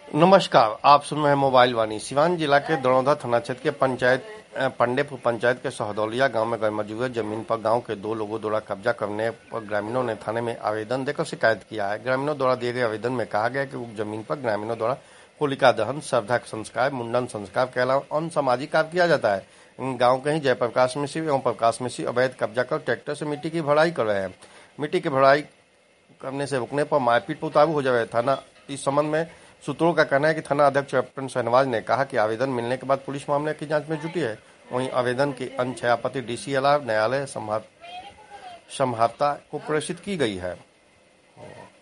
नमस्कार, आप सुन रहे हैं मोबाइल वाणी। सिवान जिला के दड़ौदा थाना क्षेत्र के पंचायत पंडेपुर पंचायत के सहदौलिया गांव में गैरमजूर जमीन पर गांव के 2 लोगों द्वारा कब्जा करने पर ग्रामीणों ने थाने में आवेदन देकर शिकायत किया है। ग्रामीणों द्वारा दिए गए आवेदन में कहा गया कि उक्त जमीन पर ग्रामीणों द्वारा होलिका दहन, श्रद्धा संस्कार, मुंडन संस्कार के अलावा अन्य सामाजिक कार्य किया जाता है। गाँव के ही जयप्रकाश मिश्र एवं प्रकाश मिश्र अवैध कब्जा कर ट्रैक्टर से मिट्टी की भराई कर रहे हैं। मिट्टी की भराई करने से रुकने पर मारपीट पर उतारू हो जाए। थाना इस संबंध में सूत्रों का कहना है कि थाना अध्यक्ष कैप्टन शहनवाज ने कहा कि आवेदन मिलने के बाद पुलिस मामले की जांच में जुटी है। वहीं आवेदन की अन्य 6 आपत्ति डीसीएलआर न्यायालय संभावता को प्रेषित की गई है।